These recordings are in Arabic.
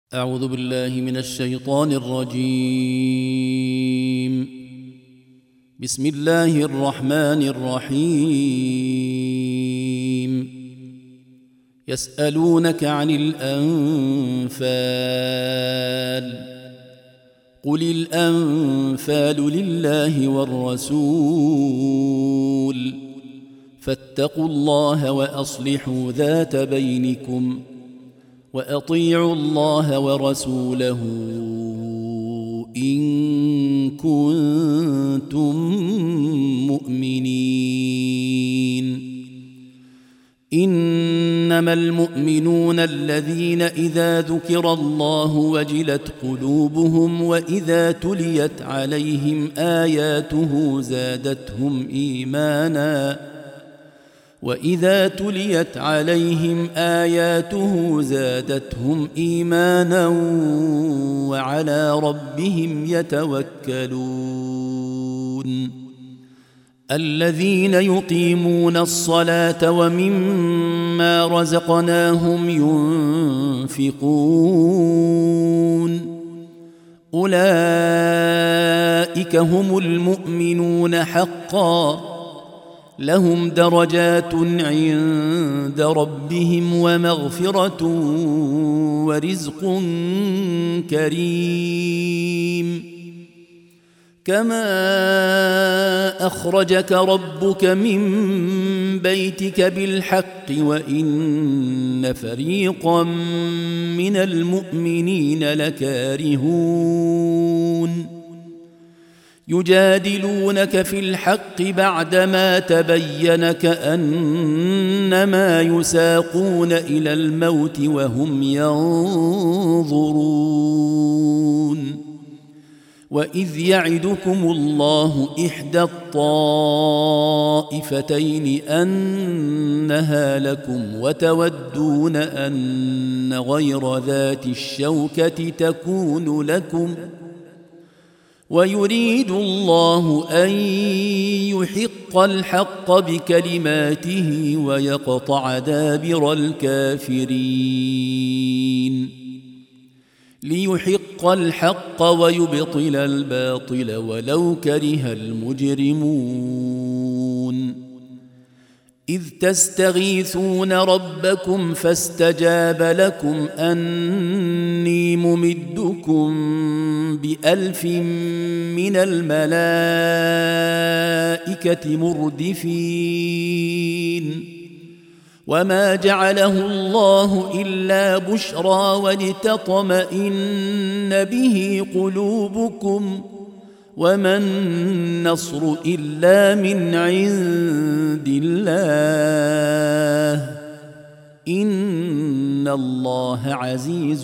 أعوذ بالله من الشيطان الرجيم. بسم الله الرحمن الرحيم. يسألونك عن الأنفال قل الأنفال لله والرسول فاتقوا الله وأصلحوا ذات بينكم وأطيعوا الله ورسوله إن كنتم مؤمنين. إنما المؤمنون الذين إذا ذكر الله وجلت قلوبهم وإذا تليت عليهم آياته زادتهم إيمانا وعلى ربهم يتوكلون. الذين يقيمون الصلاة ومما رزقناهم ينفقون أولئك هم المؤمنون حقا لهم درجات عند ربهم ومغفرة ورزق كريم. كما أخرجك ربك من بيتك بالحق وإن فريقا من المؤمنين لكارهون يجادلونك في الحق بعدما تبين كأنما يساقون إلى الموت وهم ينظرون. وإذ يعدكم الله إحدى الطائفتين أنها لكم وتودون أن غير ذات الشوكة تكون لكم ويريد الله أن يحق الحق بكلماته ويقطع دابر الكافرين ليحق الحق ويبطل الباطل ولو كره المجرمون. إذ تستغيثون ربكم فاستجاب لكم أني ممدكم ب1000 من الملائكة مردفين. وما جعله الله إلا بشرى ولتطمئن به قلوبكم وما النصر إلا من عند الله إن الله عزيز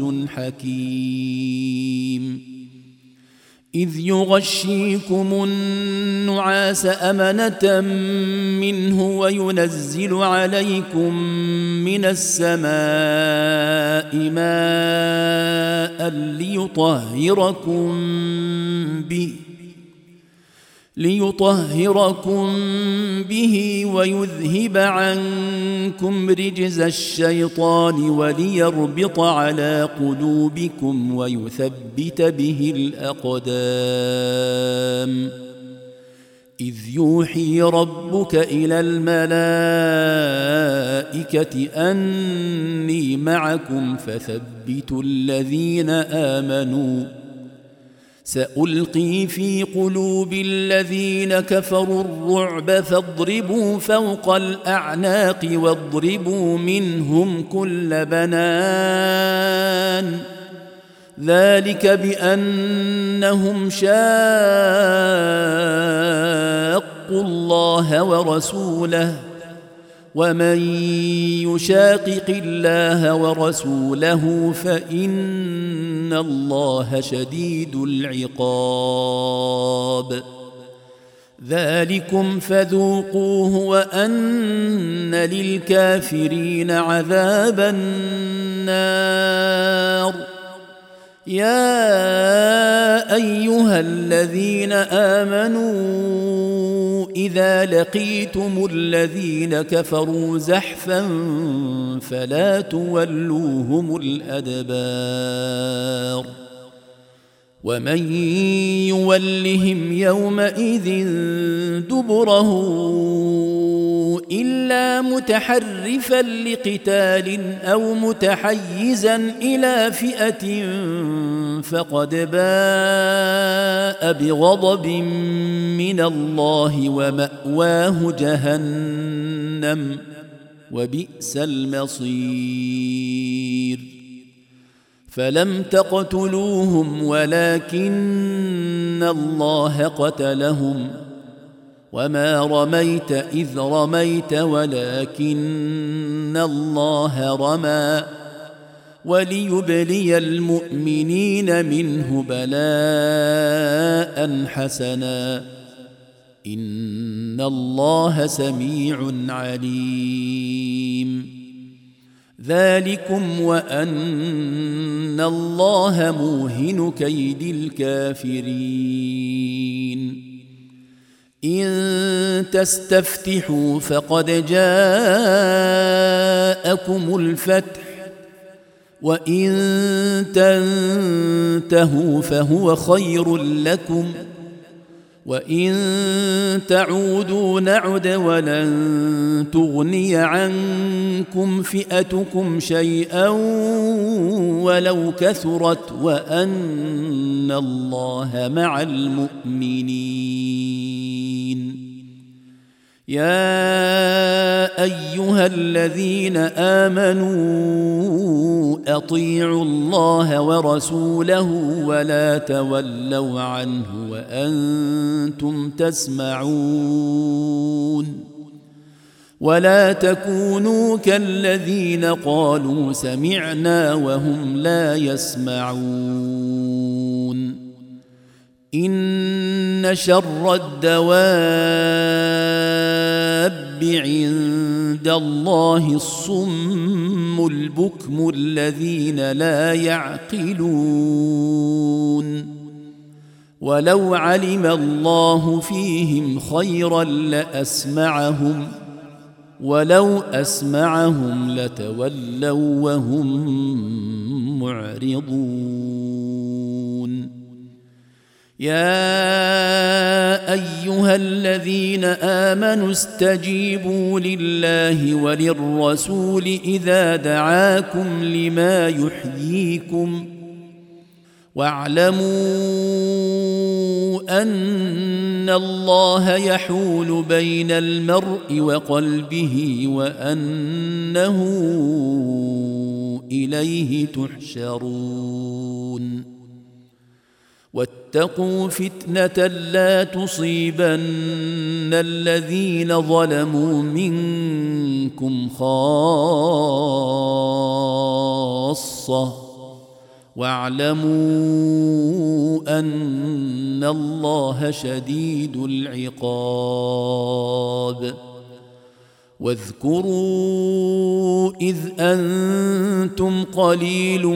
حكيم. إذ يغشيكم النعاس أمنة منه وينزل عليكم من السماء ماء ليطهركم به ويذهب عنكم رجز الشيطان وليربط على قلوبكم ويثبت به الأقدام. إذ يوحي ربك إلى الملائكة أني معكم فثبتوا الذين آمنوا سألقي في قلوب الذين كفروا الرعب فاضربوا فوق الأعناق واضربوا منهم كل بنان ذلك بأنهم شاقوا الله ورسوله ومن يشاقق الله ورسوله فإن الله شديد العقاب. ذلكم فذوقوه وأن للكافرين عذاب النار. يا أيها الذين آمنوا إذا لقيتم الذين كفروا زحفا فلا تولوهم الأدبار ومن يولهم يومئذ دبره إلا متحرفا لقتال أو متحيزا إلى فئة فقد باء بغضب من الله ومأواه جهنم وبئس المصير فلم تقتلوهم ولكن الله قتلهم وما رميت إذ رميت ولكن الله رمى وليبلي المؤمنين منه بلاء حسنا إن الله سميع عليم ذلكم وأن الله موهن كيد الكافرين إن تستفتحوا فقد جاءكم الفتح وإن تنتهوا فهو خير لكم وإن تعودوا نعد ولن تغني عنكم فئتكم شيئا ولو كثرت وأن الله مع المؤمنين يا أيها الذين آمنوا أطيعوا الله ورسوله ولا تولوا عنه وأنتم تسمعون ولا تكونوا كالذين قالوا سمعنا وهم لا يسمعون إن شر الدواب عند الله الصم البكم الذين لا يعقلون ولو علم الله فيهم خيرا لأسمعهم ولو أسمعهم لتولوا وهم معرضون يا أيها الذين آمنوا استجيبوا لله وللرسول إذا دعاكم لما يحييكم واعلموا أن الله يحول بين المرء وقلبه وأنه إليه تحشرون واتقوا فتنة لا تصيبن الذين ظلموا منكم خاصة واعلموا أن الله شديد العقاب واذكروا إذ أنتم قليل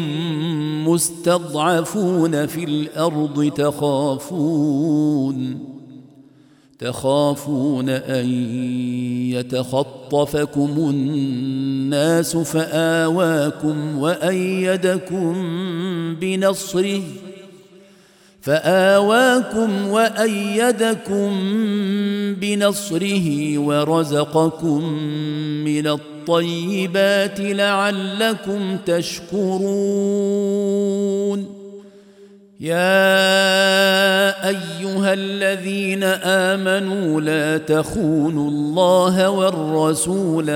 مستضعفون في الأرض تخافون أن يتخطفكم الناس فآواكم وأيدكم بنصره ورزقكم من الطيبات لعلكم تشكرون يا أيها الذين آمنوا لا تخونوا الله والرسول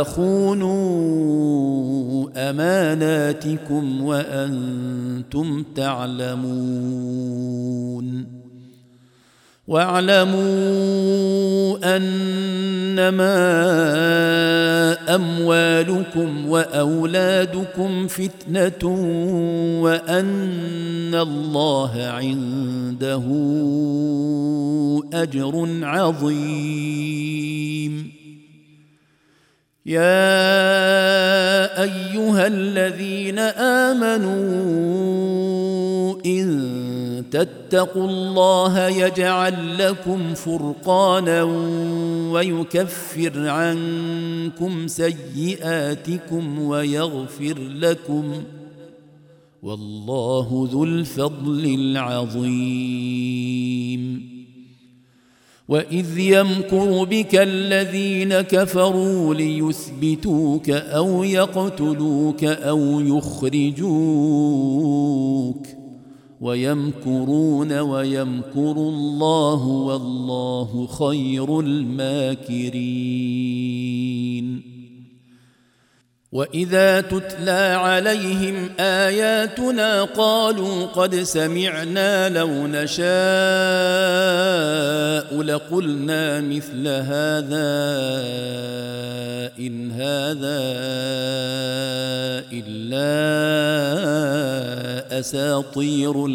وتخونوا أماناتكم وأنتم تعلمون واعلموا أنما أموالكم وأولادكم فتنة وأن الله عنده أجر عظيم يا أيها الذين آمنوا إن تتقوا الله يجعل لكم فرقانا ويكفر عنكم سيئاتكم ويغفر لكم والله ذو الفضل العظيم. وإذ يمكر بك الذين كفروا ليثبتوك أو يقتلوك أو يخرجوك ويمكرون ويمكر الله والله خير الماكرين. وإذا تتلى عليهم آياتنا قالوا قد سمعنا لو نشاء لقلنا مثل هذا إن هذا إلا أساطير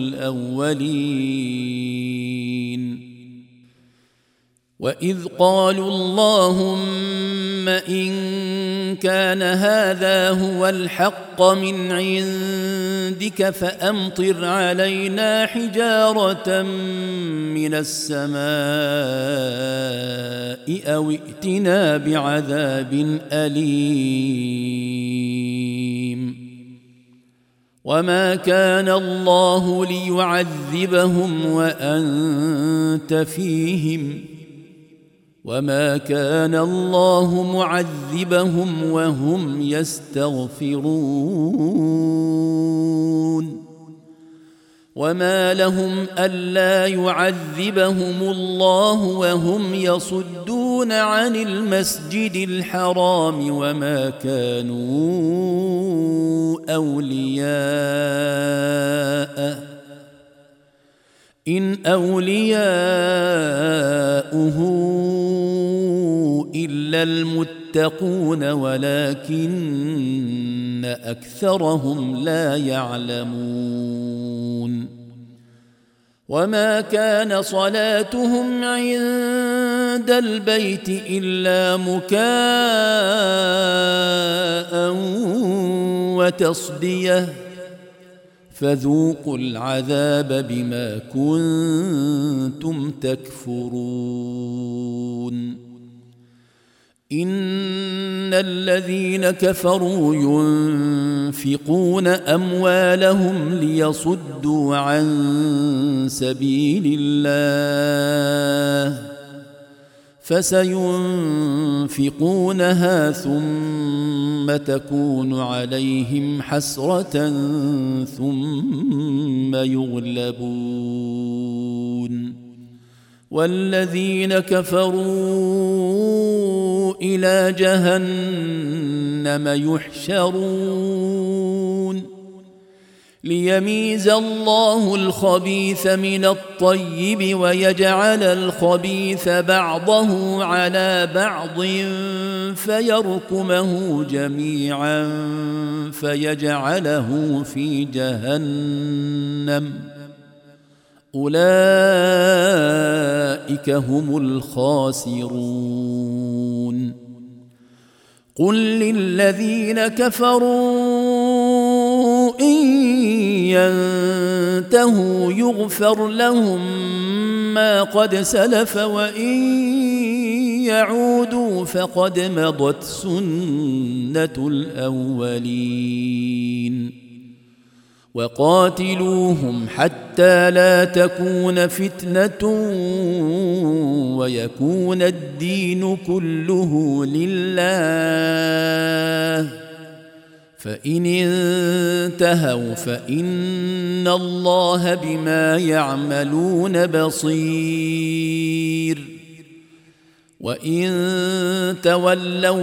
الأولين. وإذ قالوا اللهم إن كان هذا هو الحق من عندك فأمطر علينا حجارة من السماء أو ائتنا بعذاب أليم. وما كان الله ليعذبهم وأنت فيهم وما كان الله معذبهم وهم يستغفرون. وما لهم ألا يعذبهم الله وهم يصدون عن المسجد الحرام وما كانوا أولياءه إن أولياؤه إلا المتقون ولكن أكثرهم لا يعلمون. وما كان صلاتهم عند البيت إلا مكاء وتصدية فذوقوا العذاب بما كنتم تكفرون. إن الذين كفروا ينفقون أموالهم ليصدوا عن سبيل الله فسينفقونها ثم تكون عليهم حسرة ثم يغلبون والذين كفروا إلى جهنم يحشرون ليميز الله الخبيث من الطيب ويجعل الخبيث بعضه على بعض فيركمه جميعا فيجعله في جهنم أولئك هم الخاسرون. قل للذين كفروا إن ينتهوا يغفر لهم ما قد سلف وإن يعودوا فقد مضت سنة الأولين. وقاتلوهم حتى لا تكون فتنة ويكون الدين كله لله فإن انتهوا فإن الله بما يعملون بصير وإن تولوا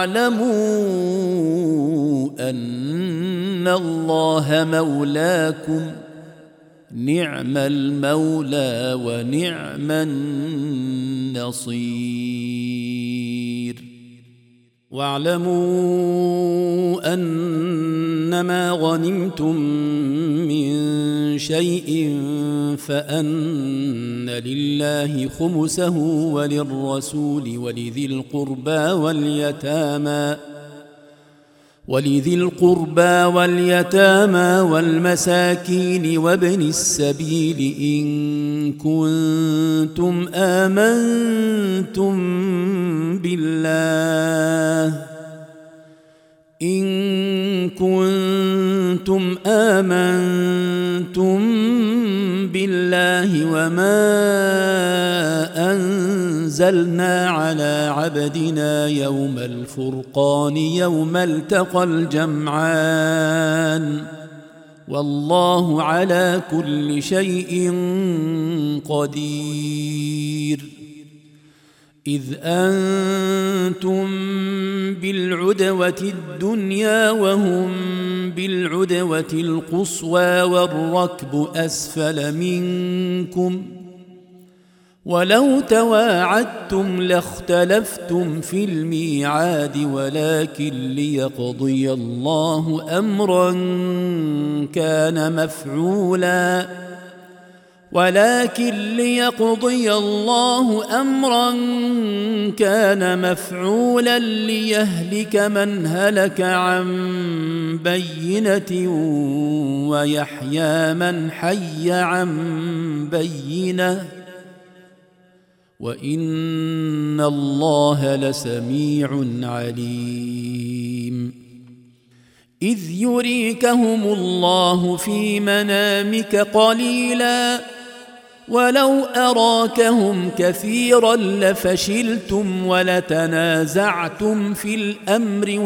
فاعلموا أن الله مولاكم نعم المولى ونعم النصير. واعلموا أنما غنمتم من شيء فأن لله خمسه وللرسول ولذي القربى ولذي القربى واليتامى والمساكين وابن السبيل إن كنتم آمنتم بالله وما أنزلنا على عبدنا يوم الفرقان يوم التقى الجمعان والله على كل شيء قدير. إذ أنتم بالعدوة الدنيا وهم بالعدوة القصوى والركب أسفل منكم ولو تواعدتم لاختلفتم في الميعاد ولكن ليقضي الله أمرا كان مفعولا ليهلك من هلك عن بينة ويحيى من حي عن بينة وإن الله لسميع عليم. إذ يريكهم الله في منامك قليلا ولو أراكهم كثيرا لفشلتم ولتنازعتم في الأمر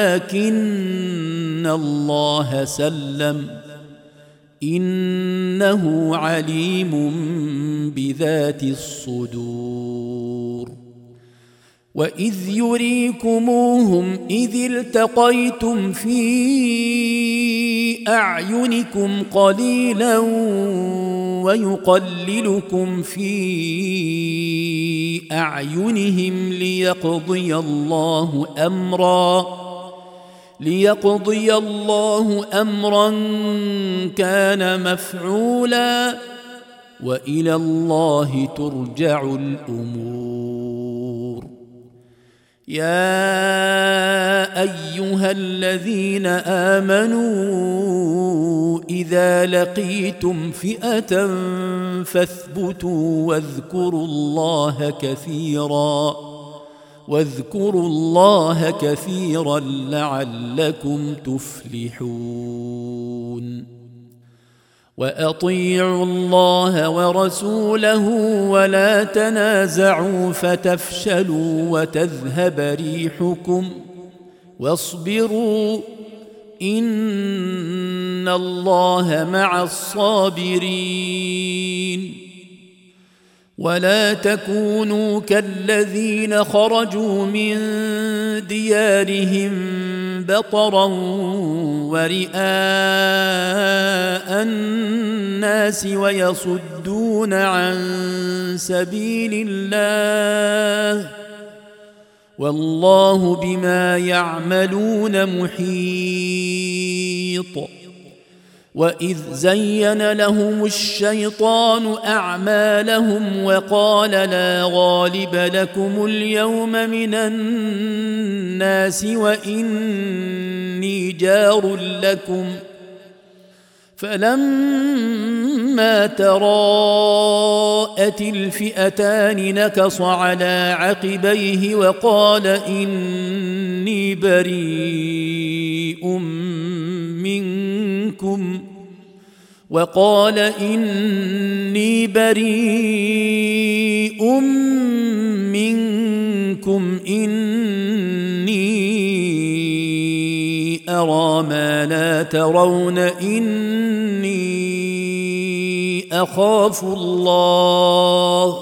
ولكن الله سلم إنه عليم بذات الصدور. وإذ يريكموهم إذ التقيتم في أعينكم قليلا ويقللكم في أعينهم ليقضي الله أمرا كان مفعولا وإلى الله ترجع الأمور. يا أيها الذين آمنوا إذا لقيتم فئة فاثبتوا واذكروا الله كثيرا لعلكم تفلحون. وأطيعوا الله ورسوله ولا تنازعوا فتفشلوا وتذهب ريحكم واصبروا إن الله مع الصابرين. ولا تكونوا كالذين خرجوا من ديارهم بطرا ورئاء الناس ويصدون عن سبيل الله والله بما يعملون محيط. وإذ زين لهم الشيطان أعمالهم وقال لا غالب لكم اليوم من الناس وإني جار لكم فلما تراءت الفئتان نكص على عقبيه وقال إني بريء منكم إني أرى ما لا ترون إني أخاف الله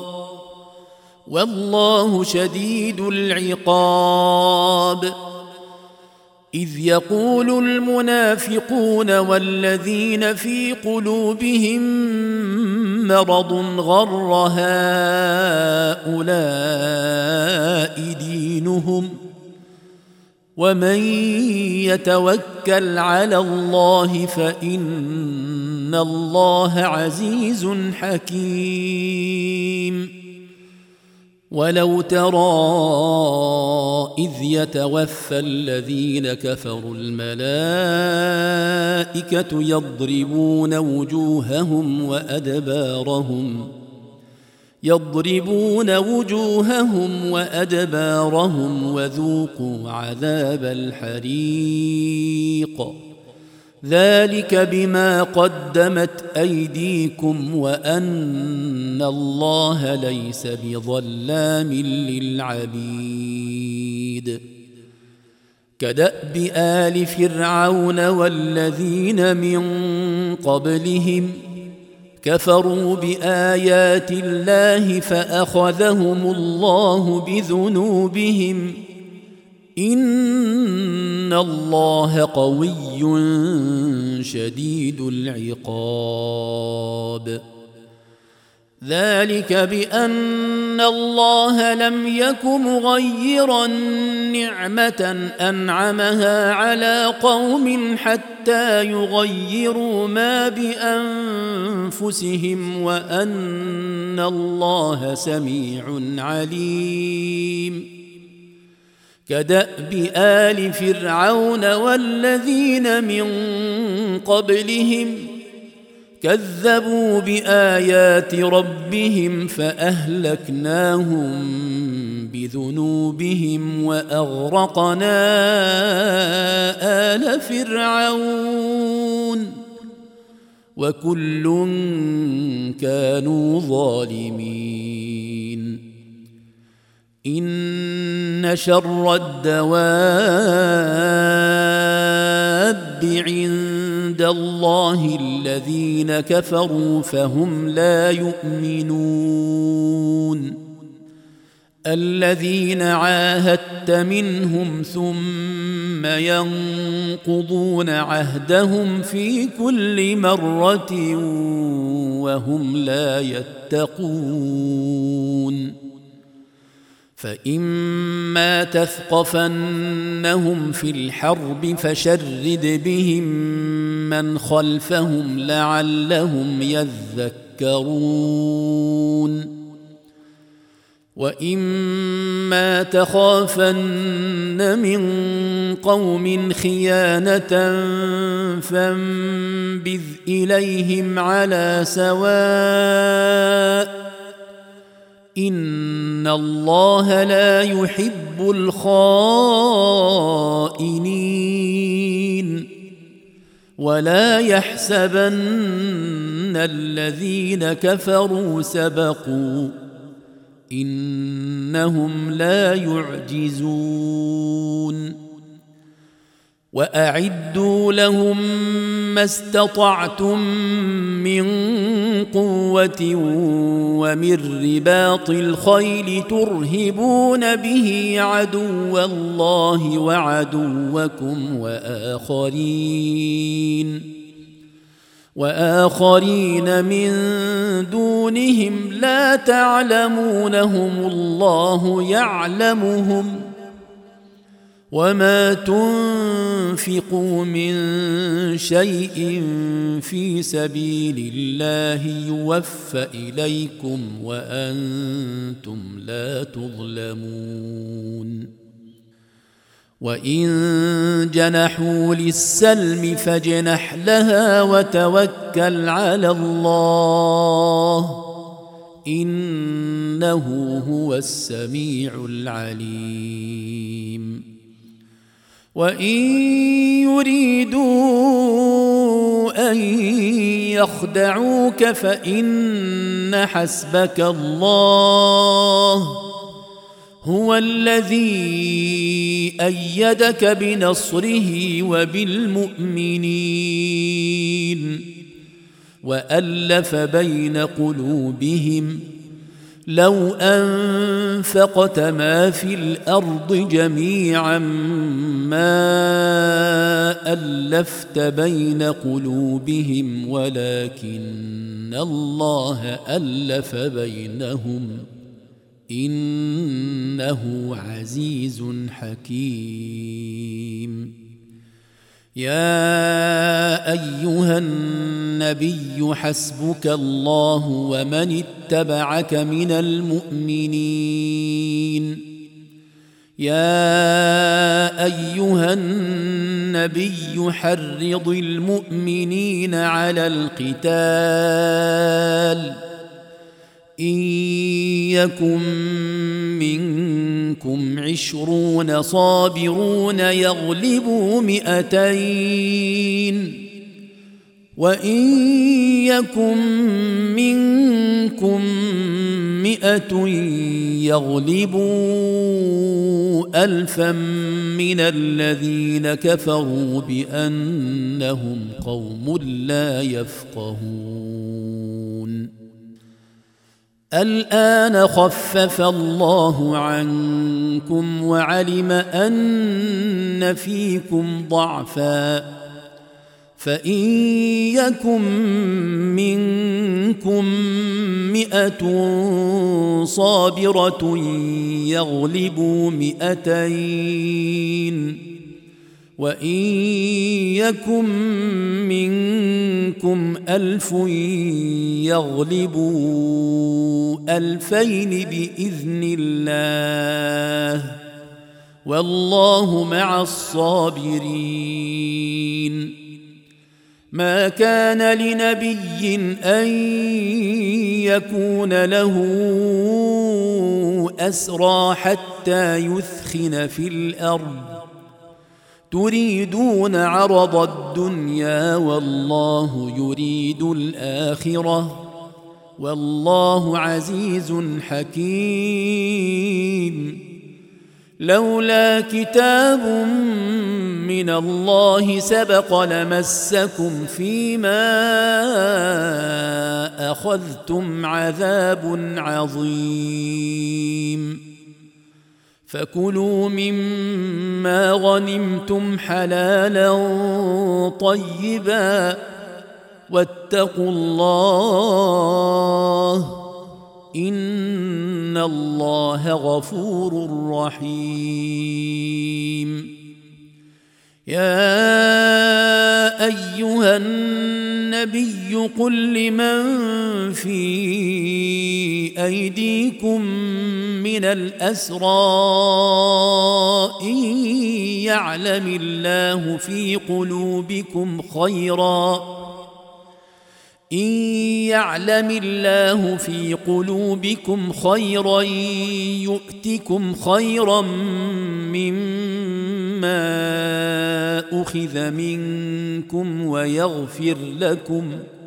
والله شديد العقاب. إذ يقول المنافقون والذين في قلوبهم مرض غر هؤلاء دينهم ومن يتوكل على الله فإن الله عزيز حكيم. ولو ترى إذ يتوفى الذين كفروا الملائكة يضربون وجوههم وأدبارهم وذوقوا عذاب الحريق ذلك بما قدمت أيديكم وأن الله ليس بظلام للعبيد كدأب آل فرعون والذين من قبلهم كفروا بآيات الله فأخذهم الله بذنوبهم إن الله قوي شديد العقاب ذلك بأن الله لم يك مغيرا نعمة أنعمها على قوم حتى يغيروا ما بأنفسهم وأن الله سميع عليم كدأب آل فرعون والذين من قبلهم كذبوا بآيات ربهم فأهلكناهم بذنوبهم وأغرقنا آل فرعون وكل كانوا ظالمين إن شر الدواب عند الله الذين كفروا فهم لا يؤمنون الذين عاهدت منهم ثم ينقضون عهدهم في كل مرة وهم لا يتقون فإما تثقفنهم في الحرب فشرد بهم من خلفهم لعلهم يذكرون وإما تخافن من قوم خيانة فانبذ إليهم على سواء إن الله لا يحب الخائنين ولا يحسبن الذين كفروا سبقوا إنهم لا يعجزون وأعدوا لهم ما استطعتم من قوة ومن رباط الخيل ترهبون به عدو الله وعدوكم وآخرين من دونهم لا تعلمونهم الله يعلمهم وما تنفقوا من شيء في سبيل الله يوفى إليكم وأنتم لا تظلمون وإن جنحوا للسلم فاجنح لها وتوكل على الله إنه هو السميع العليم وإن يريدوا أن يخدعوك فإن حسبك الله هو الذي أيدك بنصره وبالمؤمنين وألف بين قلوبهم لو أنفقت ما في الأرض جميعا ما ألفت بين قلوبهم ولكن الله ألف بينهم إنه عزيز حكيم يا أيها النبي حسبك الله ومن اتبعك من المؤمنين يا أيها النبي حرض المؤمنين على القتال إن يكن منكم 20 صابرون يغلبوا 200 وإن يكن منكم 100 يغلبوا 1000 من الذين كفروا بأنهم قوم لا يفقهون الآن خفف الله عنكم وعلم أن فيكم ضعفا فإن يكن منكم 100 صابرة يغلبوا 200 وإن يكن منكم 1000 يغلبوا 2000 بإذن الله والله مع الصابرين ما كان لنبي أن يكون له أسرى حتى يثخن في الأرض تريدون عرض الدنيا والله يريد الآخرة والله عزيز حكيم لولا كتاب من الله سبق لمسكم فيما أخذتم عذاب عظيم فكلوا مما غنمتم حلالا طيبا واتقوا الله إن الله غفور رحيم يا أيها النبي قل لمن في أيديكم من الأسرى إن يعلم الله في قلوبكم خيرا يؤتكم خيرا مما أخذ منكم ويغفر لكم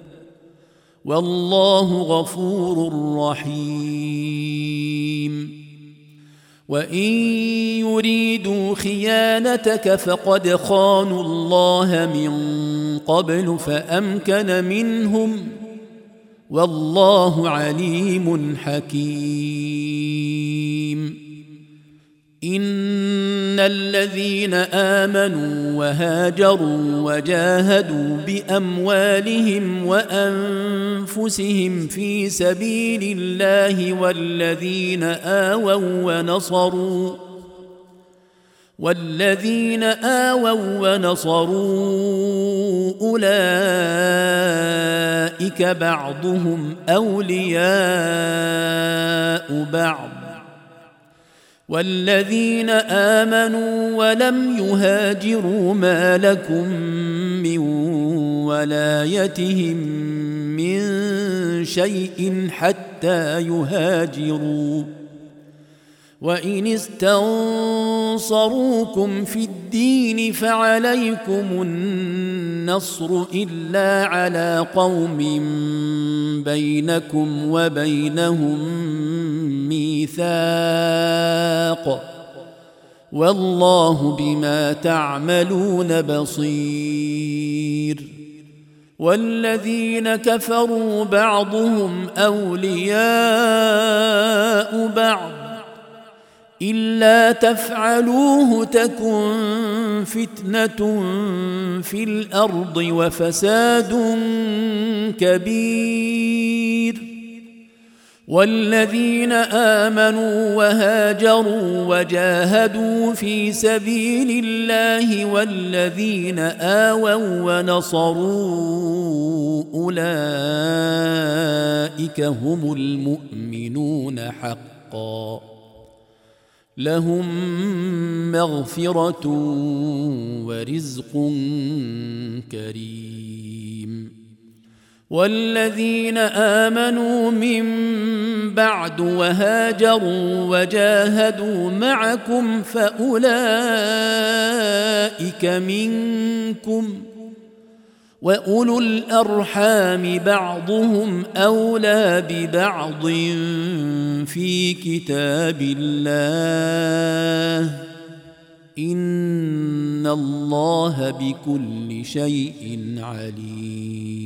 والله غفور رحيم وإن يريدوا خيانتك فقد خانوا الله من قبل فأمكن منهم والله عليم حكيم إن الذين آمنوا وهاجروا وجاهدوا بأموالهم وأنفسهم في سبيل الله والذين آووا ونصروا أولئك بعضهم أولياء بعض والذين آمنوا ولم يهاجروا ما لكم من ولايتهم من شيء حتى يهاجروا وإن استنصروكم في الدين فعليكم النصر إلا على قوم بينكم وبينهم ميثاق والله بما تعملون بصير والذين كفروا بعضهم أولياء بعض إلا تفعلوه تكن فتنة في الأرض وفساد كبير والذين آمنوا وهاجروا وجاهدوا في سبيل الله والذين آووا ونصروا أولئك هم المؤمنون حقا لهم مغفرة ورزق كريم. والذين آمنوا من بعد وهاجروا وجاهدوا معكم فأولئك منكم وأولو الأرحام بعضهم أولى ببعض في كتاب الله إن الله بكل شيء عليم.